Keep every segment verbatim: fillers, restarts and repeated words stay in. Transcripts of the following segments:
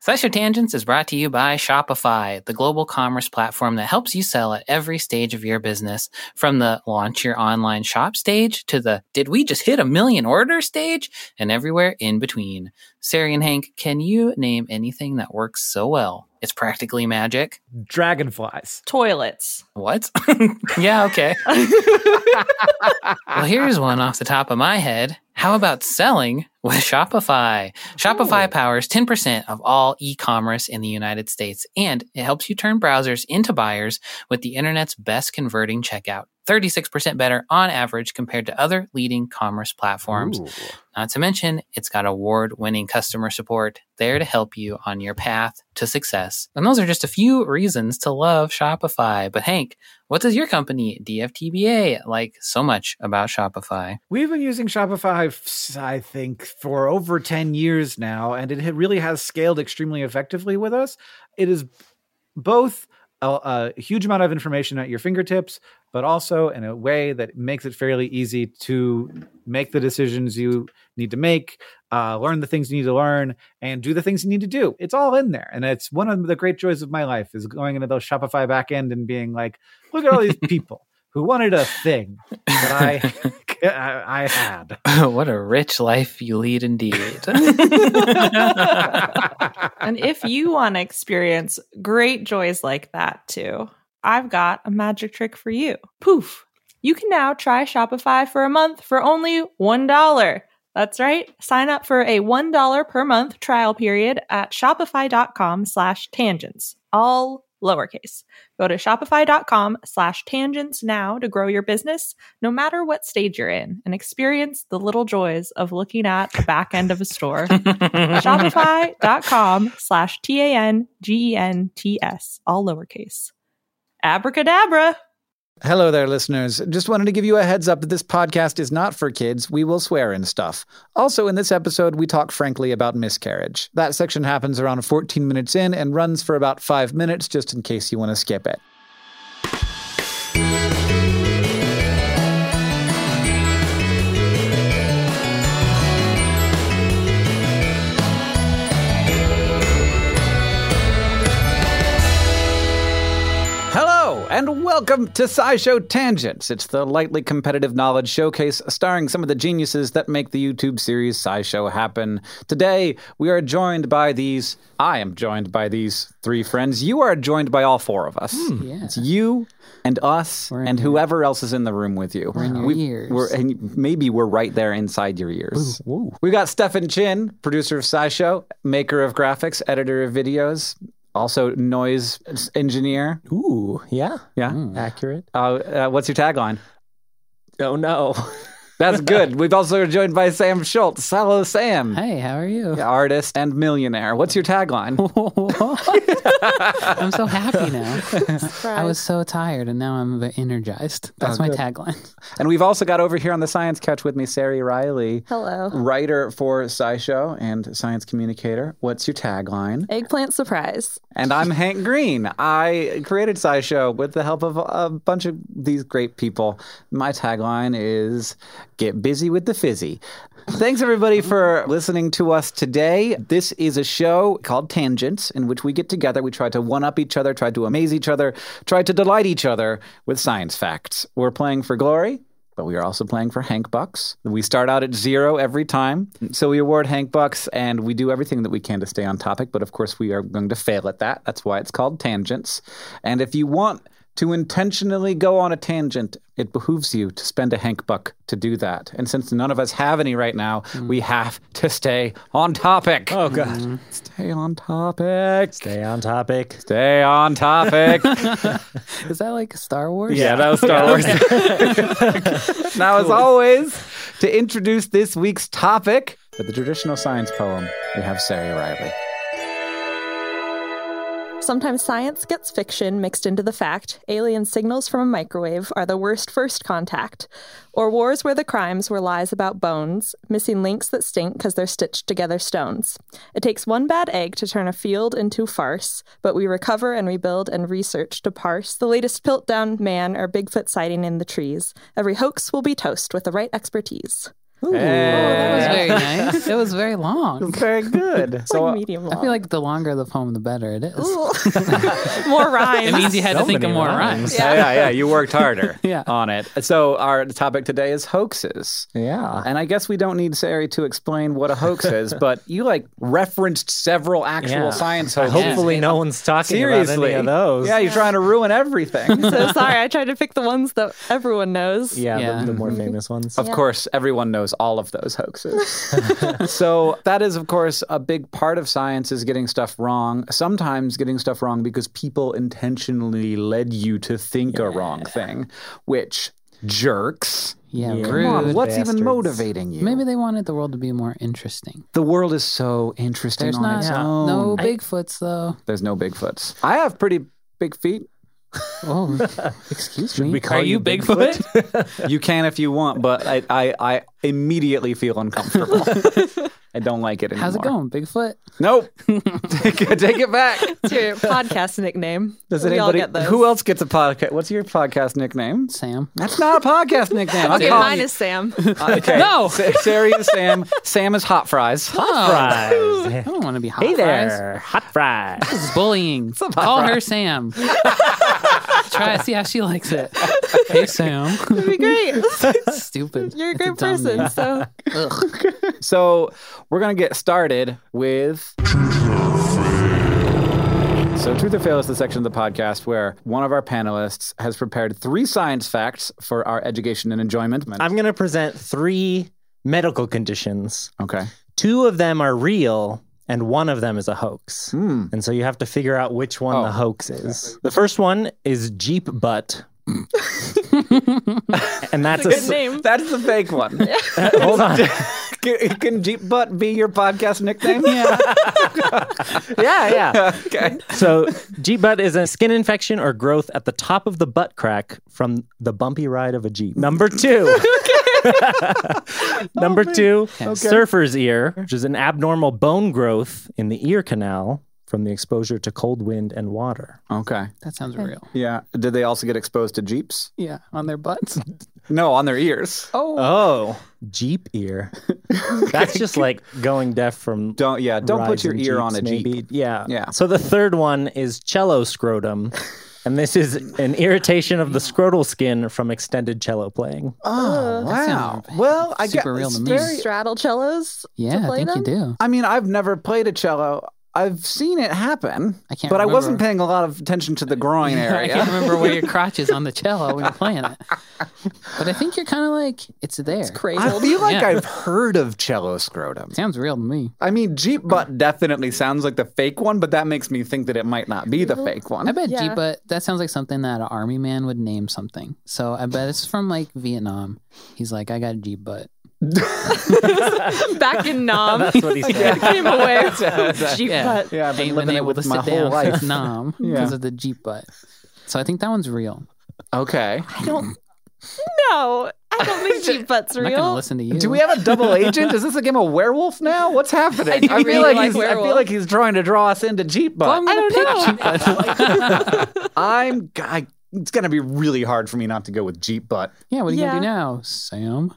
SciShow Tangents is brought to you by Shopify, the global commerce platform that helps you sell at every stage of your business, from the launch your online shop stage to the did we just hit a million orders stage, and everywhere in between. Sari and Hank, can you name anything that works so well it's practically magic? Dragonflies. Toilets. What? Yeah, okay. Well, here's one off the top of my head. How about selling with Shopify? Shopify Ooh. powers ten percent of all e-commerce in the United States, and it helps you turn browsers into buyers with the internet's best converting checkout. thirty-six percent better on average compared to other leading commerce platforms. Ooh. Not to mention, it's got award-winning customer support there to help you on your path to success. And those are just a few reasons to love Shopify. But Hank, what does your company, D F T B A, like so much about Shopify? We've been using Shopify, I think, for over ten years now, and it really has scaled extremely effectively with us. It is both a, a huge amount of information at your fingertips, but also in a way that makes it fairly easy to make the decisions you need to make, uh, learn the things you need to learn, and do the things you need to do. It's all in there. And it's one of the great joys of my life is going into those Shopify backend and being like, look at all these people who wanted a thing that I I, I had. What a rich life you lead indeed. And if you want to experience great joys like that too, I've got a magic trick for you. Poof! You can now try Shopify for a month for only one dollar. That's right. Sign up for a one dollar per month trial period at shopify.com slash tangents. All lowercase. Go to shopify.com slash tangents now to grow your business, no matter what stage you're in, and experience the little joys of looking at the back end of a store. Shopify.com slash T-A-N-G-E-N-T-S. All lowercase. Abracadabra. Hello there, listeners. Just wanted to give you a heads up that this podcast is not for kids. We will swear and stuff. Also, in this episode, we talk frankly about miscarriage. That section happens around fourteen minutes in and runs for about five minutes, just in case you want to skip it. And welcome to SciShow Tangents. It's the lightly competitive knowledge showcase starring some of the geniuses that make the YouTube series SciShow happen. Today, we are joined by these, I am joined by these three friends. You are joined by all four of us. Mm, yeah. It's you and us and your, whoever else is in the room with you. We're in your we, ears. We're, and maybe we're right there inside your ears. Ooh, ooh. We got Stefan Chin, producer of SciShow, maker of graphics, editor of videos, also noise engineer. Ooh, yeah. Yeah. Mm. Accurate. Uh, uh, what's your tagline? Oh, no. That's good. We've also joined by Sam Schultz. Hello, Sam. Hey, how are you? Yeah, artist and millionaire. What's your tagline? I'm so happy now. I was so tired, and now I'm energized. That's Oh, my good. tagline. And we've also got over here on the science couch with me, Sari Riley. Hello. Writer for SciShow and science communicator. What's your tagline? Eggplant surprise. And I'm Hank Green. I created SciShow with the help of a bunch of these great people. My tagline is, get busy with the fizzy. Thanks, everybody, for listening to us today. This is a show called Tangents, in which we get together, we try to one-up each other, try to amaze each other, try to delight each other with science facts. We're playing for glory, but we are also playing for Hank Bucks. We start out at zero every time, so we award Hank Bucks, and we do everything that we can to stay on topic, but of course we are going to fail at that. That's why it's called Tangents. And if you want to intentionally go on a tangent, it behooves you to spend a Hank Buck to do that. And since none of us have any right now, mm. we have to stay on topic. Oh, God. Mm. Stay on topic. Stay on topic. Stay on topic. Is that like Star Wars? Yeah, that was Star Wars. Now, as always, to introduce this week's topic, with the traditional science poem, we have Sari Riley. Sometimes science gets fiction mixed into the fact. Alien signals from a microwave are the worst first contact. Or wars where the crimes were lies about bones, missing links that stink because they're stitched together stones. It takes one bad egg to turn a field into farce, but we recover and rebuild and research to parse the latest Piltdown man or Bigfoot sighting in the trees. Every hoax will be toast with the right expertise. Oh, that was very nice. It was very long. Very good. So So uh, medium long. I feel like the longer the poem, the better it is. More rhymes. It means you had So to think of many more rhymes. rhymes. yeah, yeah, yeah, you worked harder Yeah. on it. So our topic today is hoaxes. Yeah. And I guess we don't need Sari to explain what a hoax is, but you like referenced several actual Yeah. science hoaxes. Hopefully, no one's talking Seriously. about any of those. Yeah, you're trying to ruin everything. So sorry, I tried to pick the ones that everyone knows. Yeah, Yeah. The, the more famous ones. Of course, everyone knows all of those hoaxes. So that is, of course, a big part of science is getting stuff wrong. Sometimes getting stuff wrong because people intentionally led you to think a wrong thing, which jerks. Yeah, Yeah. rude. Come on, what's even bastards. motivating you? Maybe they wanted the world to be more interesting. the world is so interesting There's on not its own. no Bigfoots though. There's no Bigfoots. I have pretty big feet. Oh, excuse Should me. we call Are you you Bigfoot? You can if you want, but I, I, I immediately feel uncomfortable. I don't like it anymore. How's it going, Bigfoot? Nope. take, it, take it back. It's your podcast nickname. Does we all anybody? get those. Who else gets a podcast? What's your podcast nickname? Sam. That's not a podcast nickname. I'm Okay, calling mine you- is Sam. Okay. No. Sa- Sari is Sam. Sam is Hot Fries. Oh, I Fries. don't want to be hot Hey fries. there, hot fries. This is bullying. Call her Sam. Try to see how she likes it. Hey, Sam. It'd be great. Stupid. You're a It's great dumb person. name. So Ugh. So we're gonna get started with. So Truth or Fail is the section of the podcast where one of our panelists has prepared three science facts for our education and enjoyment. I'm going to present three medical conditions. Okay. Two of them are real, and one of them is a hoax. Hmm. And so you have to figure out which one Oh. the hoax is. The first one is Jeep butt. And that's a, good s- name. That's the fake one. hold on. can, can Jeep Butt be your podcast nickname? Yeah. yeah, yeah. Okay. So Jeep butt is a skin infection or growth at the top of the butt crack from the bumpy ride of a Jeep. Number two. Number two, surfer's ear, which is an abnormal bone growth in the ear canal from the exposure to cold wind and water. Okay. That sounds real. Yeah. Did they also get exposed to Jeeps? Yeah, on their butts. No, on their ears. Oh, Jeep ear. That's just like going deaf from Don't. Yeah. Don't put your rising ear on a Jeeps, Jeep. maybe. Yeah. Yeah. So the third one is cello scrotum. And this is an irritation of the scrotal skin from extended cello playing. Oh, wow. sounds Well, I super guess real to it's me. very- straddle cellos. Yeah, to I play think them? you do. I mean, I've never played a cello. I've seen it happen. I can't But I remember. wasn't paying a lot of attention to the groin I area. can't remember where your crotch is on the cello when you're playing it. But I think you're kind of like, it's there. It's crazy. I feel like Yeah. I've heard of cello scrotum. Sounds real to me. I mean, Jeep butt definitely sounds like the fake one, but that makes me think that it might not be the fake one. I bet Yeah. Jeep, but that sounds like something that an army man would name something. So I bet it's from like Vietnam. He's like, I got a Jeep butt. Back in Nam. That's what he said. Came away. Jeep Yeah. butt. Yeah, I've been Ain't living been it able with to my sit whole down life. since Nam because of the Jeep butt. So I think that one's real. Okay. I don't. No, I don't think Jeep butt's I'm not going to real. listen to you. Do we have a double agent? Is this a game of werewolf now? What's happening? I do feel really like, like he's, I feel werewolf. like he's trying to draw us into Jeep butt. Well, I'm going to pick Jeep butt. I'm. I, it's gonna be really hard for me not to go with Jeep butt. Yeah, what are you Yeah. going to do now, Sam?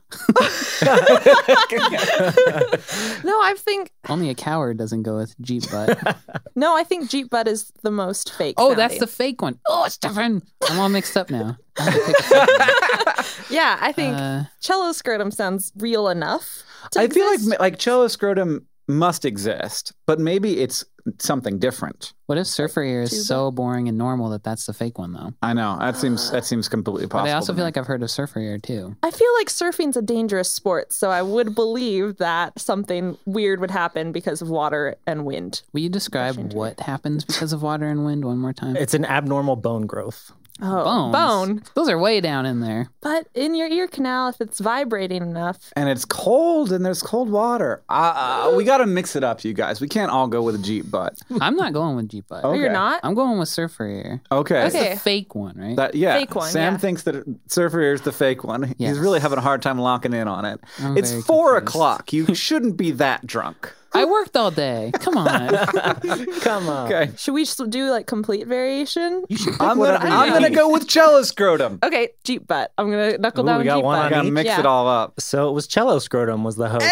No, I think Only a coward doesn't go with Jeep butt. no, I think Jeep butt is the most fake. Oh, that's the sounding. fake one. Oh, it's different. I'm all mixed up now. I have to pick a fake one. Yeah, I think Uh, cello scrotum sounds real enough. to I feel exist. like like cello scrotum must exist, but maybe it's something different. what if surfer ear is Tuba? so boring and normal that that's the fake one, though? I know that seems that seems completely possible. But I also to feel me. like I've heard of surfer ear, too. I feel like surfing's a dangerous sport, so I would believe that something weird would happen because of water and wind. Will you describe what happens because of water and wind one more time? It's an abnormal bone growth. Oh, Bones. bone. Those are way down in there. But in your ear canal, if it's vibrating enough, and it's cold and there's cold water. Uh, uh, we got to mix it up, you guys. We can't all go with a Jeep butt. I'm not going with Jeep butt. Okay. you're not. I'm going with surfer ear. Okay. That's Okay. the fake one, right? That, yeah. Fake one, Sam yeah. thinks that Surfer Ear is the fake one. He's Yes. really having a hard time locking in on it. I'm it's very four confused. o'clock. You shouldn't be that drunk. I worked all day. Come on. Come on. Okay. Should we just do like complete variation? You should pick I'm gonna, whatever you I'm want. gonna go with cello scrotum. Okay, Jeep butt. I'm gonna knuckle Ooh, down we got Jeep one butt. on Gotta each. mix Yeah. it all up. So it was cello scrotum was the hoax.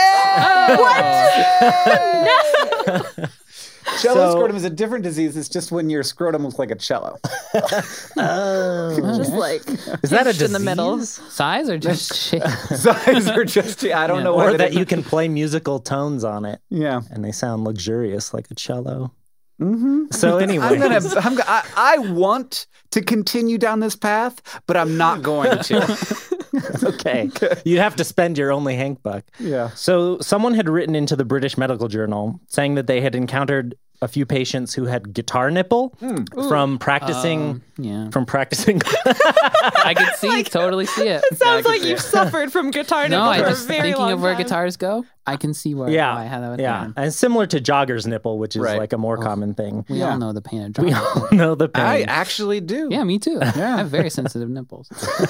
Cello So- scrotum is a different disease. It's just when your scrotum looks like a cello. Oh. Just like Is that a pinched disease? in the middle. Size or just shape? Size are just, I don't Yeah. know why. Or they that didn't- you can play musical tones on it Yeah. and they sound luxurious like a cello. Mm-hmm. So anyway, I'm gonna. I'm. go- I, I want to continue down this path, but I'm not going to. okay. You'd have to spend your only Hank buck. Yeah. So someone had written into the British Medical Journal saying that they had encountered a few patients who had guitar nipple from practicing Um, yeah. from practicing I could see, totally see it. Sounds like you've suffered from guitar No, nipple I for just a very thinking long of where time. guitars go. I can see where yeah why, how that would yeah happen. and similar to jogger's nipple, which is Right. like a more common thing. We Yeah. all know the pain of We driving. all know the pain. I actually do. Yeah, me too. I have very sensitive nipples.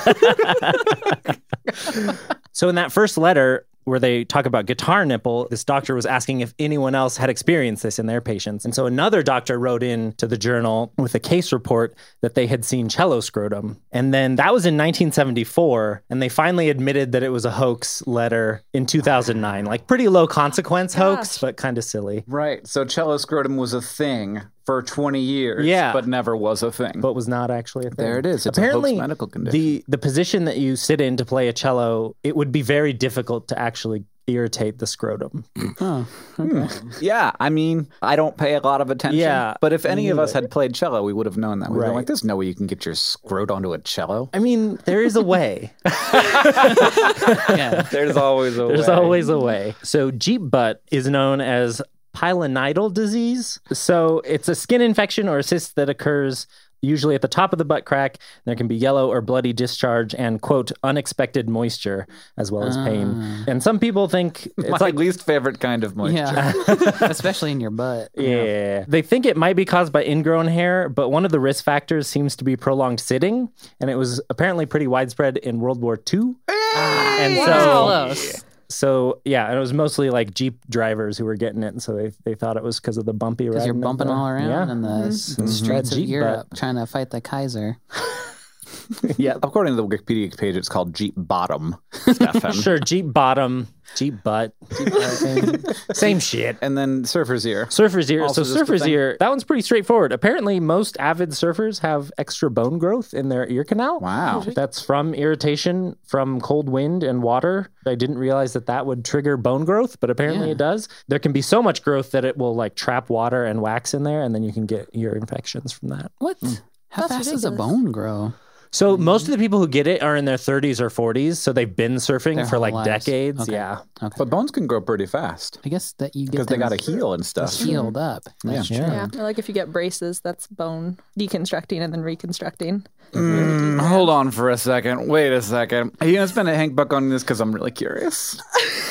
So in that first letter where they talk about guitar nipple, this doctor was asking if anyone else had experienced this in their patients. And so another doctor wrote in to the journal with a case report that they had seen cello scrotum. And then that was in nineteen seventy-four. And they finally admitted that it was a hoax letter in two thousand nine. Like pretty low consequence hoax, but kind of silly. Right. So cello scrotum was a thing for twenty years. Yeah. But never was a thing. But was not actually a thing. There it is. It's a Apparently, hoax medical condition. The, the position that you sit in to play a cello, it would be very difficult to actually irritate the scrotum. Oh, Hmm. Yeah, I mean, I don't pay a lot of attention. Yeah, but if any me of us either. had played cello, we would have known that. We'd Right. been like, "There's no way you can get your scrot onto a cello." I mean, there is a way. yeah. There's always a There's way. always a way. So Jeep butt is known as pilonidal disease. So it's a skin infection or a cyst that occurs usually at the top of the butt crack. There can be yellow or bloody discharge and, quote, unexpected moisture as well as pain. And some people think it's My like, least favorite kind of moisture. Yeah. Especially in your butt. yeah. They think it might be caused by ingrown hair, but one of the risk factors seems to be prolonged sitting. And it was apparently pretty widespread in World War Two. And Wow. so, Close. so yeah, and it was mostly like Jeep drivers who were getting it. And so they, they thought it was because of the bumpy ride. Because you're bumping all around Yeah. in the s- streets of Jeep Europe trying to fight the Kaiser. yeah. According to the Wikipedia page, it's called Jeep bottom. Stefan. Sure. Jeep bottom, Jeep butt. Same, same shit. And then surfer's ear. Surfer's ear. Also So just a surfer's thing. ear, that one's pretty straightforward. Apparently, most avid surfers have extra bone growth in their ear canal. Wow. That's from irritation from cold wind and water. I didn't realize that that would trigger bone growth, but apparently Yeah. it does. There can be so much growth that it will like trap water and wax in there, and then you can get ear infections from that. What? How That's fast does a ridiculous. bone grow? So most of the people who get it are in their thirties or forties, so they've been surfing Their for whole like lives. decades. Okay. Yeah. Okay. But bones can grow pretty fast I guess that you get because they them got to heal and stuff. healed up. That's Yeah. true. Yeah, or like if you get braces, that's bone deconstructing and then reconstructing. Mm, hold on for a second. Wait a second. Are you going to spend a Hank buck on this? Because I'm really curious.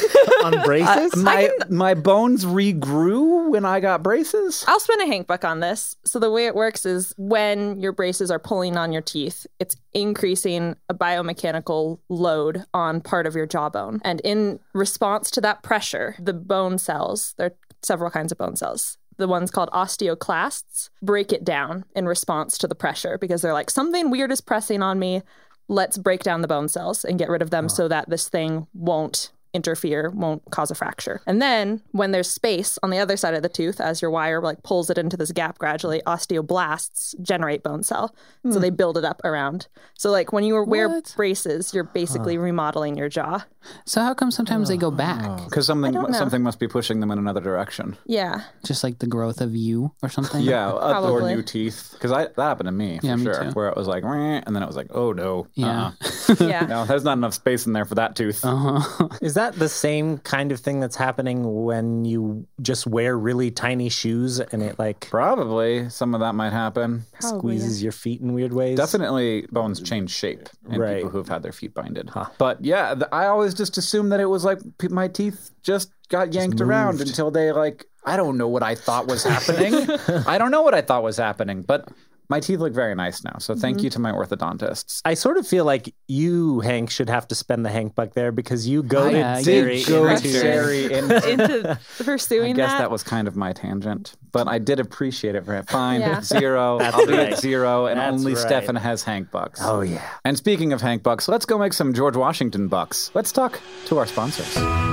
On braces? my my bones regrew when I got braces. I'll spend a Hank buck on this. So the way it works is when your braces are pulling on your teeth, it's increasing a biomechanical load on part of your jawbone. And in response to that pressure, the bone cells, there are several kinds of bone cells. The ones called osteoclasts break it down in response to the pressure because they're like, something weird is pressing on me. Let's break down the bone cells and get rid of them so that this thing won't interfere, won't cause a fracture. And then when there's space on the other side of the tooth, as your wire like pulls it into this gap gradually, osteoblasts generate bone cell. So they build it up around. So like when you wear What? braces, you're basically remodeling your jaw. So how come sometimes they go back? Because something I don't know. something must be pushing them in another direction. Yeah. Just like the growth of you or something? Yeah, uh, or Probably. new teeth. Because that happened to me for Yeah, me sure. too. Where it was like, "Meh," and then it was like, oh no, Yeah. uh-uh. Yeah. no, there's not enough space in there for that tooth. Uh-huh. Is that the same kind of thing that's happening when you just wear really tiny shoes and it like Probably some of that might happen. Probably, yeah. squeezes your feet in weird ways? Definitely bones change shape in Right. people who've had their feet binded. But yeah, th- I always just assumed that it was like p- my teeth just got yanked around until they like, I don't know what I thought was happening. I don't know what I thought was happening, but My teeth look very nice now, so thank Mhm. you to my orthodontists. I sort of feel like you, Hank, should have to spend the Hank buck there because you goaded I Siri did go into- Siri into Into I pursuing guess that. that was kind of my tangent, but I did appreciate it. Very fine, Yeah. zero. That's I'll be right. at zero, and That's only right. Stefan has Hank bucks. Oh, yeah. And speaking of Hank bucks, let's go make some George Washington bucks. Let's talk to our sponsors.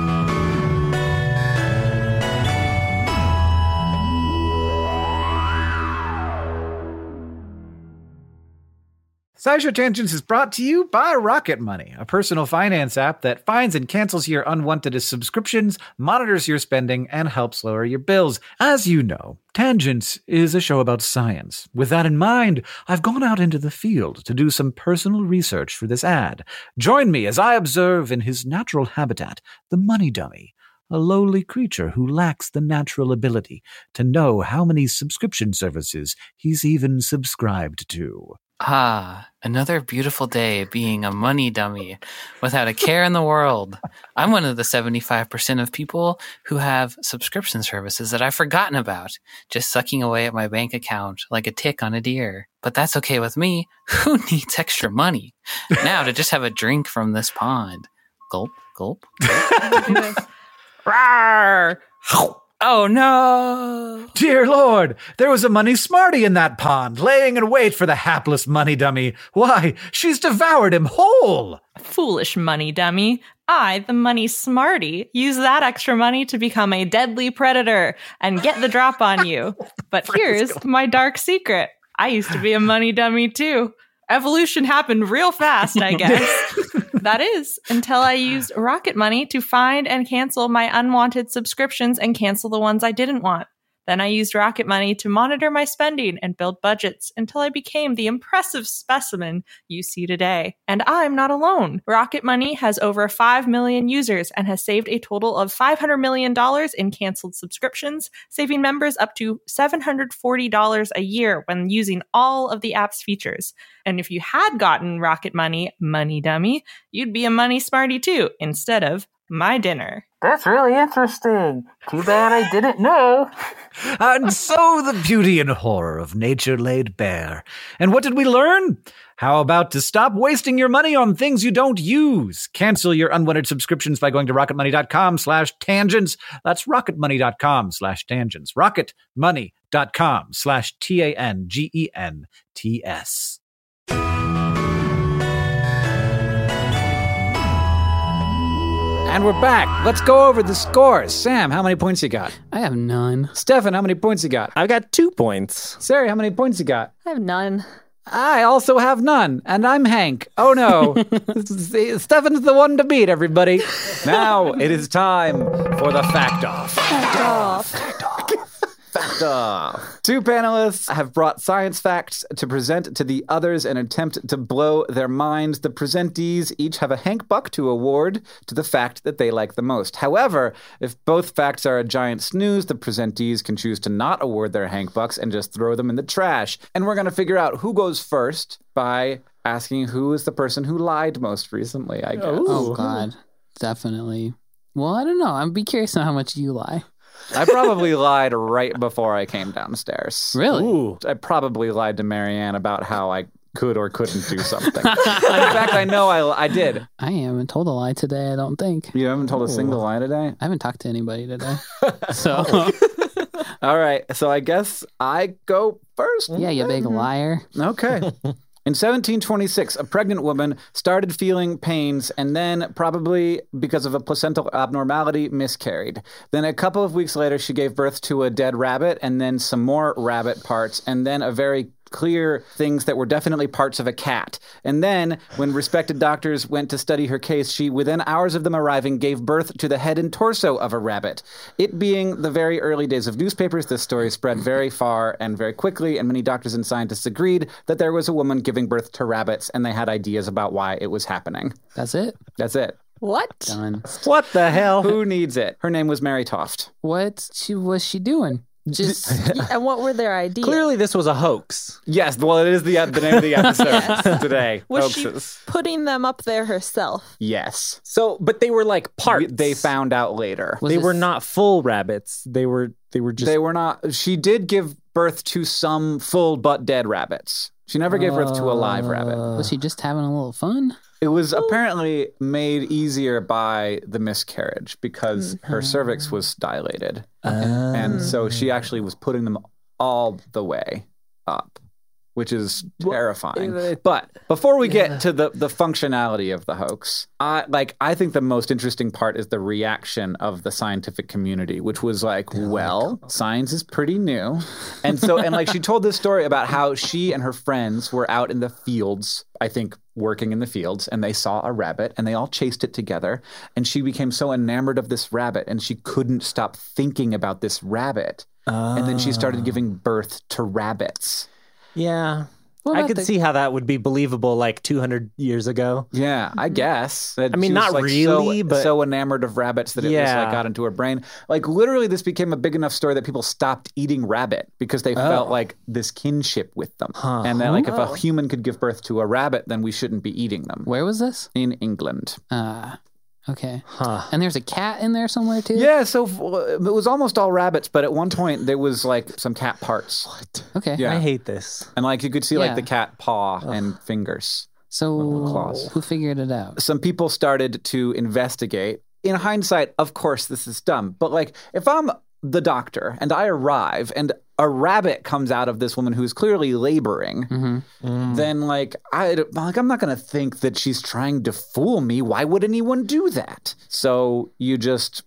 SciShow Tangents is brought to you by Rocket Money, a personal finance app that finds and cancels your unwanted subscriptions, monitors your spending, and helps lower your bills. As you know, Tangents is a show about science. With that in mind, I've gone out into the field to do some personal research for this ad. Join me as I observe in his natural habitat the money dummy, a lowly creature who lacks the natural ability to know how many subscription services he's even subscribed to. Ah, another beautiful day being a money dummy without a care in the world. I'm one of the seventy-five percent of people who have subscription services that I've forgotten about, just sucking away at my bank account like a tick on a deer. But that's okay with me. Who needs extra money? Now to just have a drink from this pond. Gulp, gulp. Rawr! Oh no! Dear Lord, there was a money smarty in that pond, laying in wait for the hapless money dummy. Why, she's devoured him whole! Foolish money dummy. I, the money smarty, use that extra money to become a deadly predator and get the drop on you. But here's my dark secret. I used to be a money dummy too. Evolution happened real fast, I guess. That is, until I used Rocket Money to find and cancel my unwanted subscriptions and cancel the ones I didn't want. Then I used Rocket Money to monitor my spending and build budgets until I became the impressive specimen you see today. And I'm not alone. Rocket Money has over five million users and has saved a total of five hundred million dollars in canceled subscriptions, saving members up to seven hundred forty dollars a year when using all of the app's features. And if you had gotten Rocket Money, Money Dummy, you'd be a money smarty too, instead of my dinner. That's really interesting. Too bad I didn't know. And so the beauty and horror of nature laid bare. And what did we learn? How about to stop wasting your money on things you don't use? Cancel your unwanted subscriptions by going to rocketmoney.com slash tangents. That's rocketmoney.com slash tangents. rocketmoney.com slash T A N G E N T S. And we're back. Let's go over the scores. Sam, how many points you got? I have none. Stefan, how many points you got? I've got two points. Sari, how many points you got? I have none. I also have none, and I'm Hank. Oh no. Stefan's the one to beat, everybody. Now it is time for the fact off. Fact off. Fact off. Two panelists have brought science facts to present to the others in an attempt to blow their minds. The presentees each have a Hank Buck to award to the fact that they like the most. However, if both facts are a giant snooze, the presentees can choose to not award their Hank Bucks and just throw them in the trash. And we're going to figure out who goes first by asking who is the person who lied most recently, I guess. Oh, God. Definitely. Well, I don't know. I'd be curious to know how much you lie. I probably lied right before I came downstairs. Really? Ooh. I probably lied to Marianne about how I could or couldn't do something. In fact, I know I, I did. I haven't told a lie today, I don't think. You haven't told a single lie today? I haven't talked to anybody today. So, All right, so I guess I go first. yeah, you big liar. Okay. In seventeen twenty-six, a pregnant woman started feeling pains and then, probably because of a placental abnormality, miscarried. Then a couple of weeks later, she gave birth to a dead rabbit and then some more rabbit parts and then a very clear things that were definitely parts of a cat. And then, when respected doctors went to study her case, she, within hours of them arriving, gave birth to the head and torso of a rabbit. It being the very early days of newspapers, this story spread very far and very quickly, and many doctors and scientists agreed that there was a woman giving birth to rabbits, and they had ideas about why it was happening. That's it? That's it. What? Done. What the hell? Who needs it? Her name was Mary Toft. What she, was she doing? Just And what were their ideas? Clearly, this was a hoax. Yes, well, it is the, the name of the episode today. Was Hoaxes. she putting them up there herself? Yes. So, but they were like parts. They found out later. Was they this- were not full rabbits. They were. They were just. They were not. She did give birth to some full but dead rabbits. She never gave birth to a live rabbit. Was she just having a little fun? It was apparently made easier by the miscarriage because her cervix was dilated. And so she actually was putting them all the way up, which is terrifying. But before we get to the, the functionality of the hoax, I like I think the most interesting part is the reaction of the scientific community, which was like, well, science is pretty new. And so, and like she told this story about how she and her friends were out in the fields, I think working in the fields, and they saw a rabbit and they all chased it together. And she became so enamored of this rabbit and she couldn't stop thinking about this rabbit. Oh. And then she started giving birth to rabbits. Yeah. I could the... see how that would be believable like two hundred years ago. Yeah, I guess. That I mean, not like really, so, but... so enamored of rabbits that it yeah. just like got into her brain. Like literally this became a big enough story that people stopped eating rabbit because they oh. felt like this kinship with them. Huh. And that like if a human could give birth to a rabbit, then we shouldn't be eating them. Where was this? In England. Uh Okay. Huh. And there's a cat in there somewhere, too? Yeah, so it was almost all rabbits, but at one point there was, like, some cat parts. What? Okay. Yeah. I hate this. And, like, you could see, yeah. like, the cat paw Ugh. and fingers. So claws. Who figured it out? Some people started to investigate. In hindsight, of course, this is dumb. But, like, if I'm the doctor and I arrive and a rabbit comes out of this woman who's clearly laboring, mm-hmm. mm. then like I like I'm not going to think that she's trying to fool me. Why would anyone do that? So you just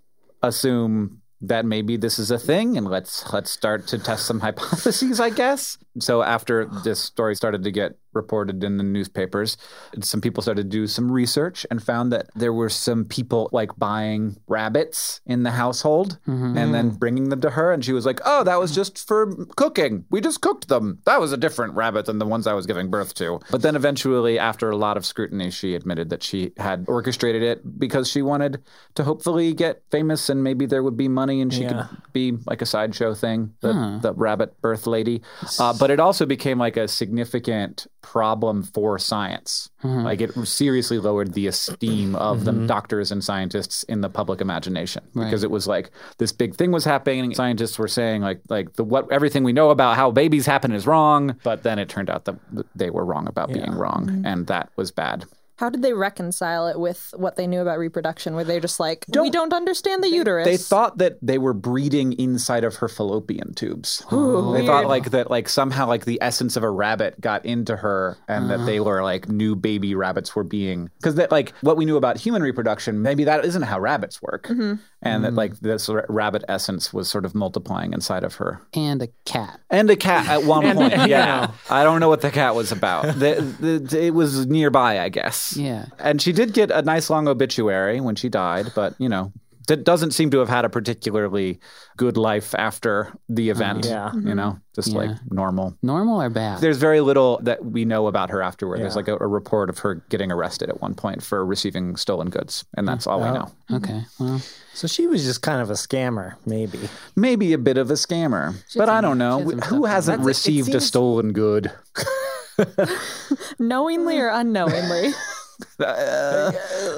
assume that maybe this is a thing, and let's let's start to test some hypotheses, I guess. So after this story started to get reported in the newspapers, some people started to do some research and found that there were some people like buying rabbits in the household mm-hmm. and then bringing them to her. And she was like, oh, that was just for cooking. We just cooked them. That was a different rabbit than the ones I was giving birth to. But then eventually, after a lot of scrutiny, she admitted that she had orchestrated it because she wanted to hopefully get famous and maybe there would be money and she yeah. could be like a sideshow thing, the, huh. the rabbit birth lady. Uh, but it also became like a significant problem for science. Mm-hmm. Like it seriously lowered the esteem of mm-hmm. the doctors and scientists in the public imagination right. because it was like this big thing was happening. Scientists were saying like like the what everything we know about how babies happen is wrong, but then it turned out that they were wrong about yeah. being wrong, mm-hmm. and that was bad. How did they reconcile it with what they knew about reproduction? Were they just like, don't, we don't understand the uterus? They thought that they were breeding inside of her fallopian tubes. Ooh, they weird. thought like that like somehow like the essence of a rabbit got into her and uh. that they were like new baby rabbits were being... Because that like what we knew about human reproduction, maybe that isn't how rabbits work. Mm-hmm. And mm. that like this rabbit essence was sort of multiplying inside of her. And a cat. And a cat at one point, yeah. I don't know what the cat was about. the, the, it was nearby, I guess. Yeah. And she did get a nice long obituary when she died, but, you know, it doesn't seem to have had a particularly good life after the event, uh, yeah. you know, just yeah. like normal. Normal or bad? There's very little that we know about her afterward. Yeah. There's like a, a report of her getting arrested at one point for receiving stolen goods, and that's all oh. we know. Okay, well. So she was just kind of a scammer, maybe. Maybe a bit of a scammer, but some, I don't know. Who hasn't received seems... a stolen good? Knowingly or unknowingly? Uh, uh,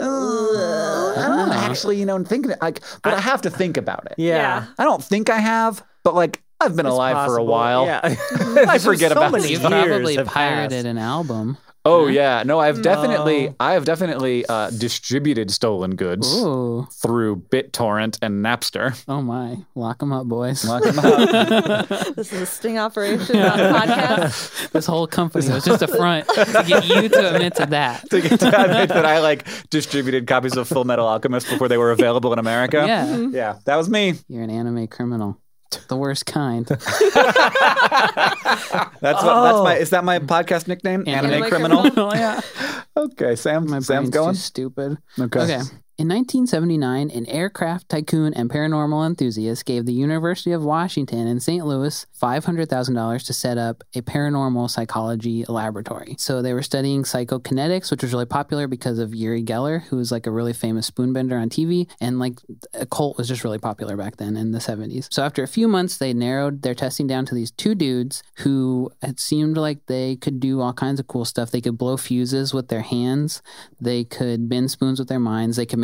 I don't know. Actually, you know, thinking like, but I, I have to think about it. Yeah. yeah, I don't think I have, but like, I've been it's alive possible. for a while. Yeah, I forget so about many it. You've probably pirated an album. Oh yeah, no, I've definitely, no. I have definitely uh, distributed stolen goods Ooh. through BitTorrent and Napster. Oh my, lock them up, boys! Lock them up. This is a sting operation, not a podcast. This whole company was just a front to get you to admit to that. to get to admit that I like distributed copies of Full Metal Alchemist before they were available in America. Yeah, mm-hmm. yeah, that was me. You're an anime criminal. The worst kind. That's what. That's my. Is that my podcast nickname? Anime, Anime criminal. criminal. Yeah. Okay, Sam. My Sam's going. Too stupid. Okay. Okay. In nineteen seventy-nine, an aircraft tycoon and paranormal enthusiast gave the University of Washington in Saint Louis five hundred thousand dollars to set up a paranormal psychology laboratory. So they were studying psychokinetics, which was really popular because of Uri Geller, who was like a really famous spoonbender on T V. And like a cult was just really popular back then in the seventies. So after a few months, they narrowed their testing down to these two dudes who had seemed like they could do all kinds of cool stuff. They could blow fuses with their hands. They could bend spoons with their minds. They could make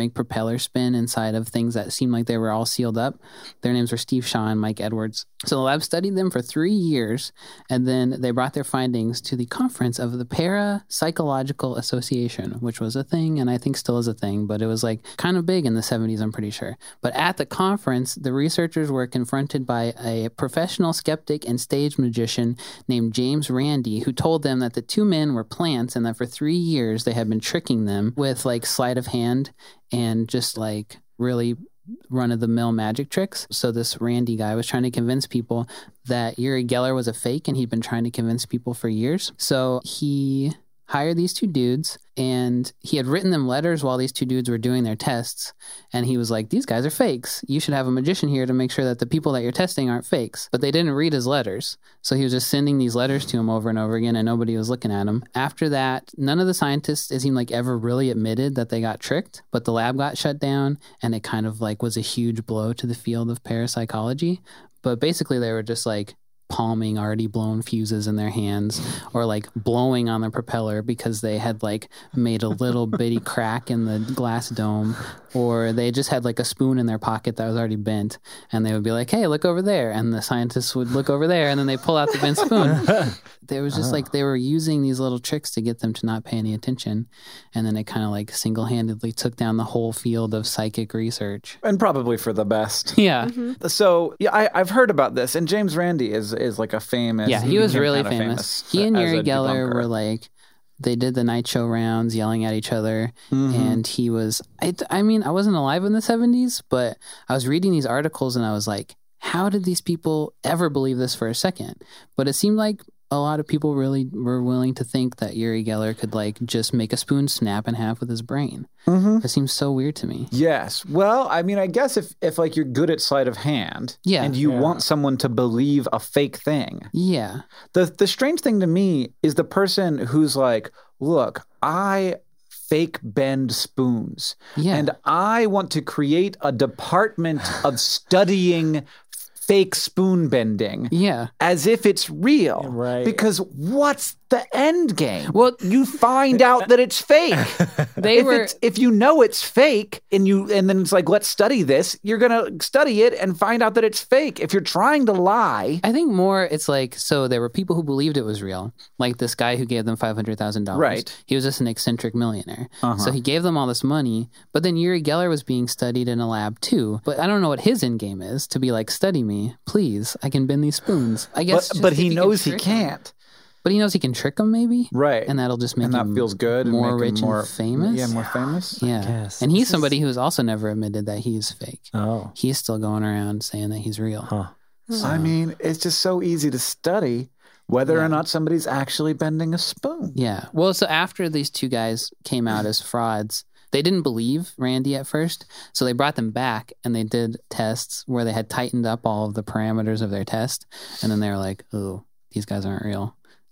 make propeller spin inside of things that seemed like they were all sealed up. Their names were Steve Shaw and Mike Edwards. So the lab studied them for three years, and then they brought their findings to the conference of the Parapsychological Association, which was a thing, and I think still is a thing, but it was like kind of big in the seventies, I'm pretty sure. But at the conference, the researchers were confronted by a professional skeptic and stage magician named James Randi, who told them that the two men were plants and that for three years they had been tricking them with like sleight of hand and just like really run-of-the-mill magic tricks. So this Randi guy was trying to convince people that Uri Geller was a fake, and he'd been trying to convince people for years. So he hired these two dudes, and he had written them letters while these two dudes were doing their tests. And he was like, these guys are fakes. You should have a magician here to make sure that the people that you're testing aren't fakes. But they didn't read his letters. So he was just sending these letters to him over and over again, and nobody was looking at him. After that, none of the scientists, it seemed like, ever really admitted that they got tricked. But the lab got shut down, and it kind of like was a huge blow to the field of parapsychology. But basically, they were just like palming already blown fuses in their hands, or like blowing on the propeller because they had like made a little bitty crack in the glass dome, or they just had like a spoon in their pocket that was already bent, and they would be like, hey, look over there, and the scientists would look over there, and then they pull out the bent spoon. There was just oh. like they were using these little tricks to get them to not pay any attention, and then it kind of like single-handedly took down the whole field of psychic research, and probably for the best. Yeah. Mm-hmm. So yeah, I, I've heard about this, and James Randi is is like a famous. Yeah, he, he was really famous. famous. He and Uri Geller were like, they did the night show rounds, yelling at each other, mm-hmm. and he was. I, I mean, I wasn't alive in the seventies, but I was reading these articles, and I was like, how did these people ever believe this for a second? But it seemed like a lot of people really were willing to think that Uri Geller could like just make a spoon snap in half with his brain. Mm-hmm. It seems so weird to me. Yes. Well, I mean, I guess if, if like you're good at sleight of hand, yeah. and you yeah. want someone to believe a fake thing. Yeah. The the strange thing to me is the person who's like, look, I fake bend spoons. Yeah. And I want to create a department of studying fake spoon bending. Yeah. As if it's real. Yeah, right. Because what's the end game? Well, you find out that it's fake. They if were it's, if you know it's fake and you and then it's like, let's study this, you're going to study it and find out that it's fake. If you're trying to lie. I think more it's like, so there were people who believed it was real, like this guy who gave them five hundred thousand dollars. Right. He was just an eccentric millionaire. Uh-huh. So he gave them all this money, but then Uri Geller was being studied in a lab too. But I don't know what his end game is, to be like, study me, please. I can bend these spoons. I guess. But, but he knows he trick can't. Him. But he knows he can trick them, maybe? Right. And that'll just make and him that feels good more and rich more, and famous? Yeah, more famous? Yeah. Guess. And he's This somebody is... who's also never admitted that he's fake. Oh. He's still going around saying that he's real. Huh. So, I mean, it's just so easy to study whether yeah. or not somebody's actually bending a spoon. Yeah. Well, so after these two guys came out as frauds, they didn't believe Randi at first, so they brought them back and they did tests where they had tightened up all of the parameters of their test, and then they were like, "Oh, these guys aren't real."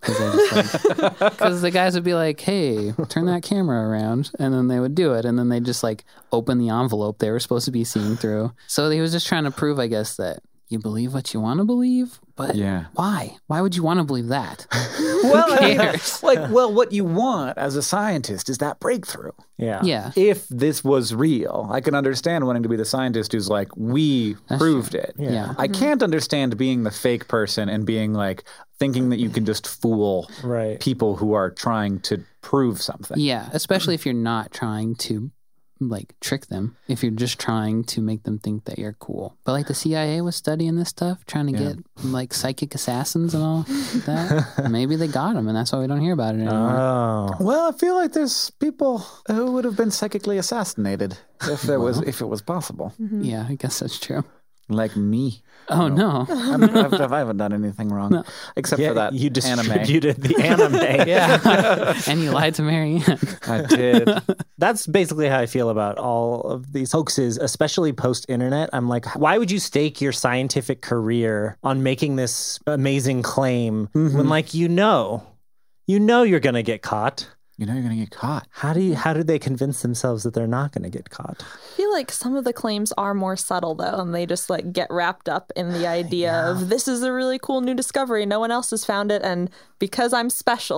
Because like, the guys would be like, "Hey, turn that camera around," and then they would do it, and then they just like open the envelope they were supposed to be seeing through. So he was just trying to prove, I guess, that you believe what you want to believe, but yeah. why? Why would you want to believe that? Well, Who cares? like, well, what you want as a scientist is that breakthrough. Yeah. Yeah. If this was real, I can understand wanting to be the scientist who's like, we That's proved true. it. Yeah. Yeah. I can't understand being the fake person and being like, thinking that you can just fool Right. people who are trying to prove something. Yeah, especially if you're not trying to like trick them, if you're just trying to make them think that you're cool. But like the C I A was studying this stuff, trying to Yeah. get like psychic assassins and all that. Maybe they got them, and that's why we don't hear about it anymore. Oh. Well, I feel like there's people who would have been psychically assassinated if there was if it was possible. Yeah, I guess that's true. Like me. Oh no, I'm, I've, I haven't done anything wrong No. except Yeah, for that you anime. distributed the anime. yeah, and you lied to Marianne. I did. That's basically how I feel about all of these hoaxes, especially post-internet. I'm like, why would you stake your scientific career on making this amazing claim Mm-hmm. when, like, you know, you know you're going to get caught? You know you're going to get caught. How do you, how do they convince themselves that they're not going to get caught? I feel like some of the claims are more subtle, though, and they just like get wrapped up in the idea Yeah. of this is a really cool new discovery. No one else has found it, and because I'm special,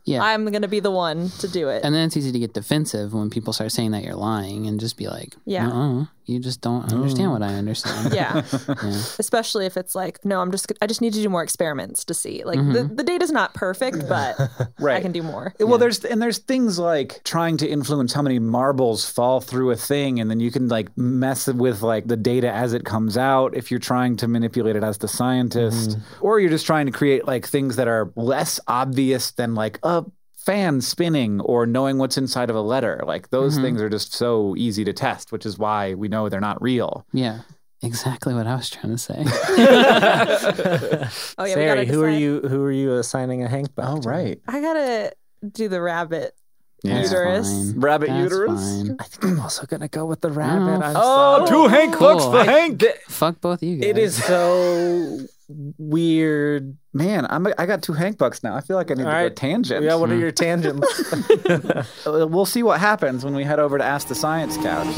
Yeah. I'm going to be the one to do it. And then it's easy to get defensive when people start saying that you're lying and just be like, Yeah. uh-uh, you just don't understand what I understand. yeah. Yeah. Especially if it's like, no, I'm just, I just need to do more experiments to see. Like Mm-hmm. the, the data's not perfect, but Right. I can do more. Well, there's and there's things like trying to influence how many marbles fall through a thing, and then you can like mess with like the data as it comes out if you're trying to manipulate it as the scientist, or you're just trying to create like things that are less obvious than like a fan spinning or knowing what's inside of a letter. Like those Mm-hmm. things are just so easy to test, which is why we know they're not real. Yeah. Exactly what I was trying to say. Oh yeah, we Sari, gotta who are decide. you? Who are you assigning a Hank buck? Oh, to? right. I gotta do the rabbit. That's Uterus. fine. Rabbit That's uterus? fine. I think I'm also gonna go with the rabbit. Oh. I'm Oh, sorry. two Hank Cool. Bucks for Hank. Fuck both you guys. It is so weird. Man, I'm, I got two Hank Bucks now. I feel like I need All to go right. tangent. Yeah, what are your tangents? Uh, We'll see what happens when we head over to Ask the Science Couch.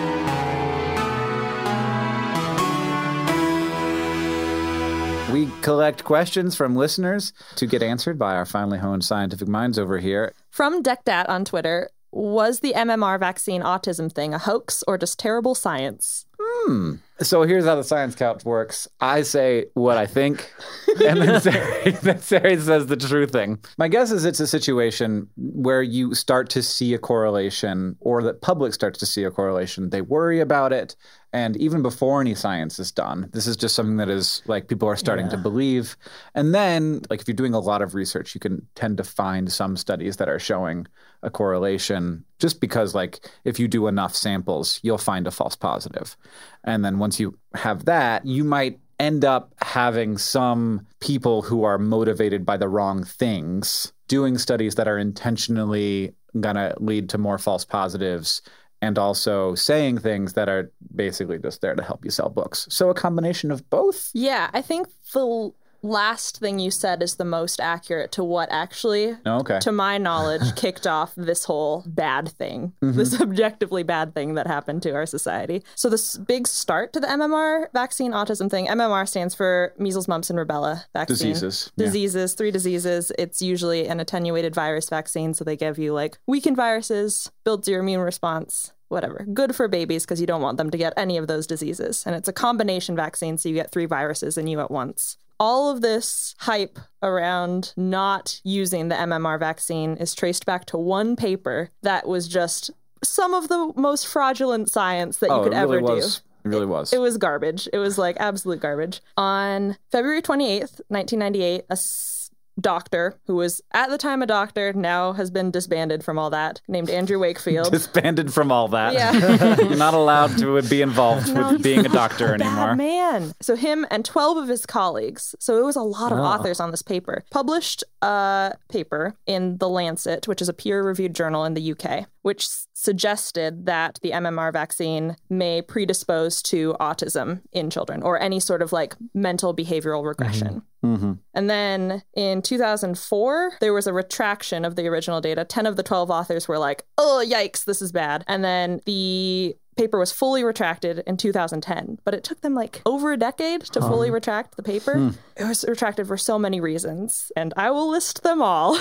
We collect questions from listeners to get answered by our finely honed scientific minds over here. From DeckDat on Twitter, was the M M R vaccine autism thing a hoax or just terrible science? Hmm. So here's how the Science Couch works. I say what I think, and then Sari, then Sari says the true thing. My guess is it's a situation where you start to see a correlation, or the public starts to see a correlation. They worry about it, and even before any science is done, this is just something that is like people are starting to believe. And then, like if you're doing a lot of research, you can tend to find some studies that are showing a correlation, just because like if you do enough samples, you'll find a false positive. And then once you have that, you might end up having some people who are motivated by the wrong things doing studies that are intentionally going to lead to more false positives, and also saying things that are basically just there to help you sell books. So a combination of both? Yeah, I think the last thing you said is the most accurate to what actually, Okay. to my knowledge, kicked off this whole bad thing, this objectively bad thing that happened to our society. So this big start to the M M R vaccine autism thing, M M R stands for measles, mumps, and rubella vaccine. Diseases. Yeah. Diseases, three diseases. It's usually an attenuated virus vaccine, so they give you like weakened viruses, builds your immune response, whatever. Good for babies because you don't want them to get any of those diseases. And it's a combination vaccine, so you get three viruses in you at once. All of this hype around not using the M M R vaccine is traced back to one paper that was just some of the most fraudulent science that you Oh, could it really ever do. was. It really was. It was garbage. It was like absolute garbage. On February twenty-eighth, nineteen ninety-eight, a s- doctor who was at the time a doctor, now has been disbanded from all that, named Andrew Wakefield. Disbanded from all that. Yeah. You're not allowed to be involved No, with being a he's doctor a anymore. Bad man. So him and twelve of his colleagues, so it was a lot of Oh. authors on this paper, published a paper in The Lancet, which is a peer-reviewed journal in the U K, which s- suggested that the M M R vaccine may predispose to autism in children or any sort of like mental behavioral regression. Mm-hmm. And then in two thousand four, there was a retraction of the original data. ten of the twelve authors were like, oh, yikes, this is bad. And then the paper was fully retracted in two thousand ten, but it took them like over a decade to fully retract the paper. It was retracted for so many reasons, and I will list them all.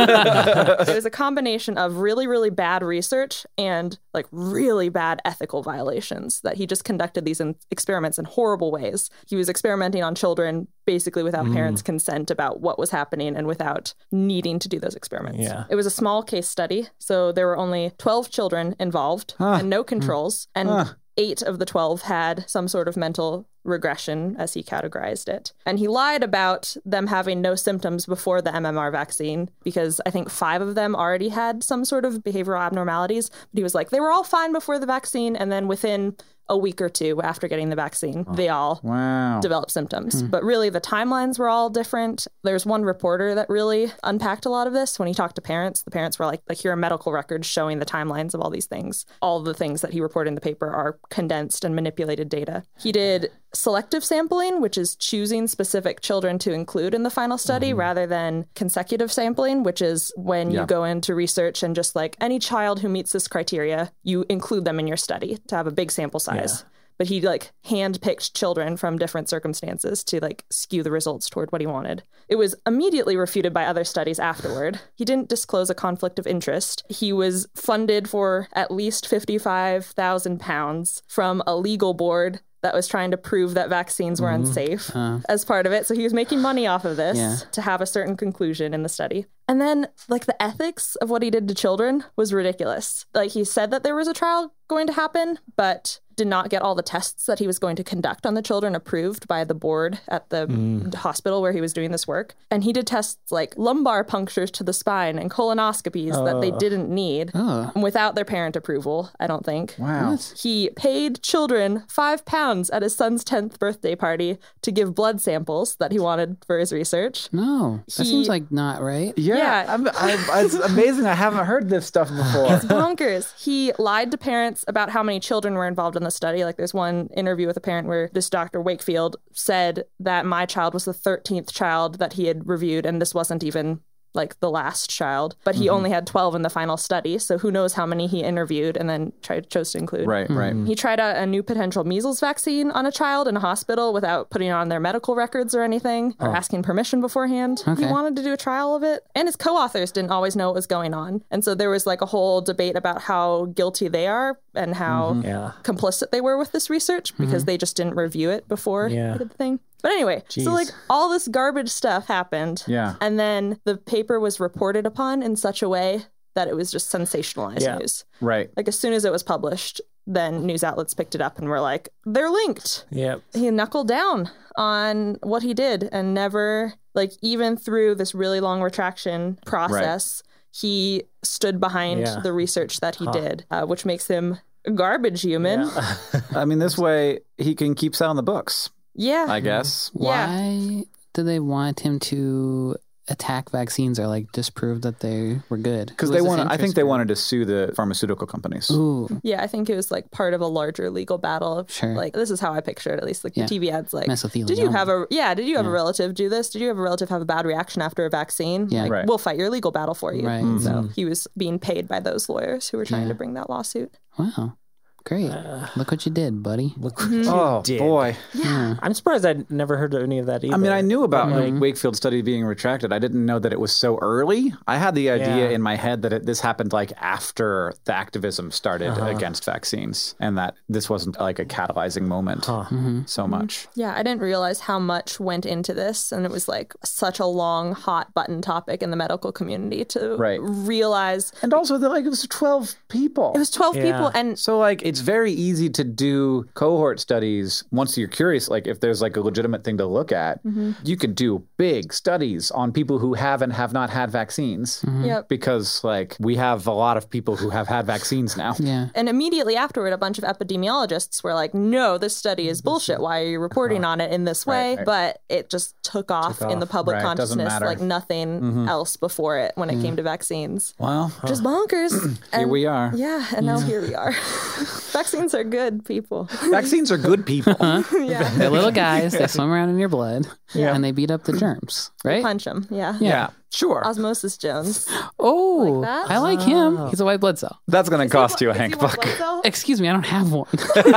It was a combination of really, really bad research and like really bad ethical violations that he just conducted these in- experiments in horrible ways. He was experimenting on children basically without parents' consent about what was happening and without needing to do those experiments. Yeah. It was a small case study, so there were only twelve children involved and no controls, and Huh. eight of the twelve had some sort of mental regression, as he categorized it. And he lied about them having no symptoms before the M M R vaccine, because I think five of them already had some sort of behavioral abnormalities. But he was like, they were all fine before the vaccine, and then within a week or two after getting the vaccine, they all Wow. developed symptoms. But really, the timelines were all different. There's one reporter that really unpacked a lot of this when he talked to parents. The parents were like, like here are medical records showing the timelines of all these things. All the things that he reported in the paper are condensed and manipulated data. He did selective sampling, which is choosing specific children to include in the final study rather than consecutive sampling, which is when Yeah. you go into research and just like any child who meets this criteria, you include them in your study to have a big sample size. but he like handpicked children from different circumstances to like skew the results toward what he wanted. It was immediately refuted by other studies afterward. He didn't disclose a conflict of interest. He was funded for at least fifty-five thousand pounds from a legal board that was trying to prove that vaccines were mm-hmm. unsafe uh, as part of it. So he was making money off of this yeah. to have a certain conclusion in the study. And then, like, the ethics of what he did to children was ridiculous. Like, he said that there was a trial going to happen, but did not get all the tests that he was going to conduct on the children approved by the board at the mm. hospital where he was doing this work. And he did tests like lumbar punctures to the spine and colonoscopies uh. that they didn't need uh. without their parent approval, I don't think. Wow. What? He paid children five pounds at his son's tenth birthday party to give blood samples that he wanted for his research. No, that he, seems like not right. Yeah, yeah. I'm, I'm, it's amazing. I haven't heard this stuff before. It's bonkers. He lied to parents about how many children were involved in the study. Like, there's one interview with a parent where this Doctor Wakefield said that my child was the thirteenth child that he had reviewed, and this wasn't even like the last child, but he mm-hmm. only had twelve in the final study. So who knows how many he interviewed and then tried chose to include. Right, mm-hmm. right. He tried out a new potential measles vaccine on a child in a hospital without putting it on their medical records or anything or oh. asking permission beforehand. Okay. He wanted to do a trial of it. And his co-authors didn't always know what was going on. And so there was like a whole debate about how guilty they are and how mm-hmm. yeah. complicit they were with this research because mm-hmm. they just didn't review it before yeah. they did the thing. But anyway, Jeez. so like all this garbage stuff happened. Yeah. And then the paper was reported upon in such a way that it was just sensationalized yeah. news. Right. Like as soon as it was published, then news outlets picked it up and were like, they're linked. Yep. He knuckled down on what he did and never, like even through this really long retraction process, right. he stood behind yeah. the research that he huh. did, uh, which makes him a garbage human. Yeah. I mean, this way he can keep selling the books. Yeah. I guess. Why yeah. do they want him to attack vaccines or like disprove that they were good? Because they wanted, I think they wanted to sue the pharmaceutical companies. Ooh. Yeah, I think it was like part of a larger legal battle. Sure. Like this is how I picture it, at least. Like yeah. the T V ads, like, mesothelioma. Did you have a yeah? Did you have yeah. a relative do this? Did you have a relative have a bad reaction after a vaccine? Yeah. Like, right. we'll fight your legal battle for you. Right. Mm-hmm. So Mm-hmm. he was being paid by those lawyers who were trying yeah. to bring that lawsuit. Wow. Great. Uh, Look what you did, buddy. Look what mm-hmm. you oh, did. boy. Yeah. I'm surprised I'd never heard of any of that either. I mean, I knew about mm-hmm. like Wakefield study being retracted. I didn't know that it was so early. I had the idea yeah. in my head that it, this happened like after the activism started uh-huh. against vaccines and that this wasn't like a catalyzing moment huh. mm-hmm. so much. Yeah, I didn't realize how much went into this. And it was like such a long, hot button topic in the medical community to right. realize. And also, like, it was twelve people. It was twelve yeah. people. And so, like, it's very easy to do cohort studies once you're curious, like if there's like a legitimate thing to look at, mm-hmm. you could do big studies on people who have and have not had vaccines mm-hmm. yep. because like we have a lot of people who have had vaccines now. Yeah. And immediately afterward, a bunch of epidemiologists were like, no, this study is bullshit. Why are you reporting on it in this way? Right, right. But it just took off, took in the off. public Right, consciousness like nothing mm-hmm. else before it when it came to vaccines. Well, which is bonkers. Here and, we are. Yeah, and now here we are. Vaccines are good, people. Vaccines are good people. Uh-huh. Yeah. They're little guys. They swim around in your blood. Yeah. And they beat up the germs, right? Punch them, yeah. Yeah. Yeah, sure. Osmosis Jones. Oh, Like that? I like him. He's a white blood cell. That's going to cost he, you a is Hank he white buck. blood cell? Excuse me, I don't have one.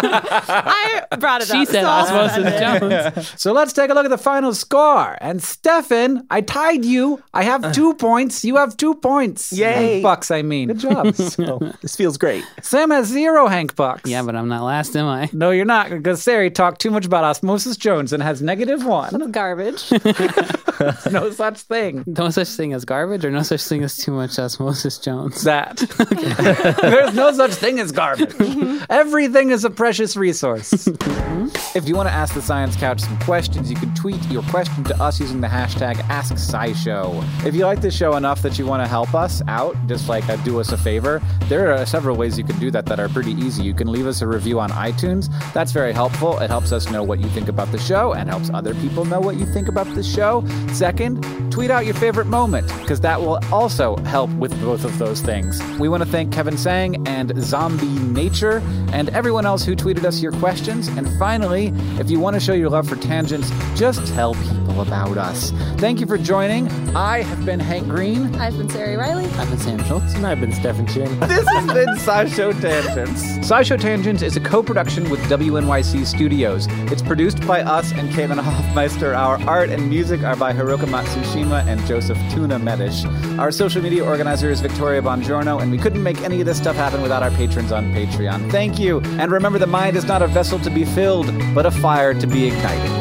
I brought it She up. said so I'll Osmosis defend it. Jones. So let's take a look at the final score. And Stefan, I tied you. I have two points. You have two points. Yay. Hank bucks, I mean. Good job. So, this feels great. Sam has zero Hank bucks. Yeah, but I'm not last, am I? No, you're not, because Sari talked too much about Osmosis Jones and has negative one. Garbage. No such thing. No such thing as garbage or no such thing as too much Osmosis Jones? That. There's no such thing as garbage. Everything is a precious resource. If you want to ask the Science Couch some questions, you can tweet your question to us using the hashtag AskSciShow. If you like this show enough that you want to help us out, just like uh, do us a favor, there are several ways you can do that that are pretty easy. You can leave us a review on iTunes. That's very helpful. It helps us know what you think about the show and helps other people know what you think about the show. Second, tweet out your favorite moment, because that will also help with both of those things. We want to thank Kevin Sang and Zombie Nature and everyone else who tweeted us your questions. And finally, if you want to show your love for tangents, just tell people. people about us. Thank you for joining. I have been Hank Green. I've been Sari Riley. I've been Sam Schultz. And I've been Stefan Chin. This has been SciShow Tangents. SciShow Tangents is a co-production with W N Y C Studios. It's produced by us and Caitlin Hoffmeister. Our art and music are by Hiroka Matsushima and Joseph Tuna Medish. Our social media organizer is Victoria Bongiorno, and we couldn't make any of this stuff happen without our patrons on Patreon. Thank you. And remember, the mind is not a vessel to be filled, but a fire to be ignited.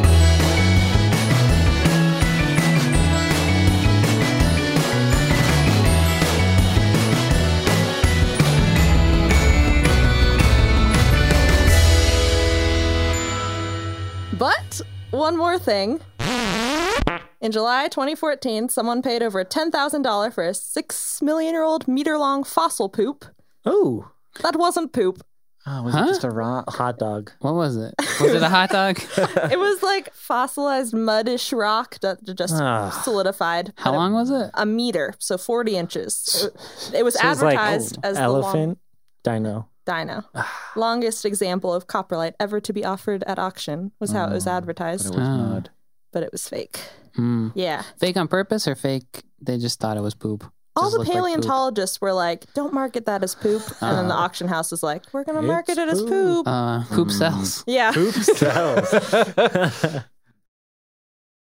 But one more thing. In July twenty fourteen, someone paid over ten thousand dollars for a six million year old meter long fossil poop. Oh, That wasn't poop. Oh, was Huh? it just a rock? a hot dog. What was it? Was it a hot dog? It was like fossilized muddish rock that just Ah. solidified. How long was it? A meter, so forty inches. It, it was So it's like, advertised oh, as elephant dino. the long dino. Longest example of coprolite ever to be offered at auction was how it was advertised, It was Ah. mud. but it was fake. Hmm. Yeah. Fake on purpose or fake? They just thought it was poop. All Just the looked like poop. paleontologists were like, don't market that as poop. And then the auction house was like, we're going to market It's it as poop. poop. Uh, poop sells. Yeah. Poop cells.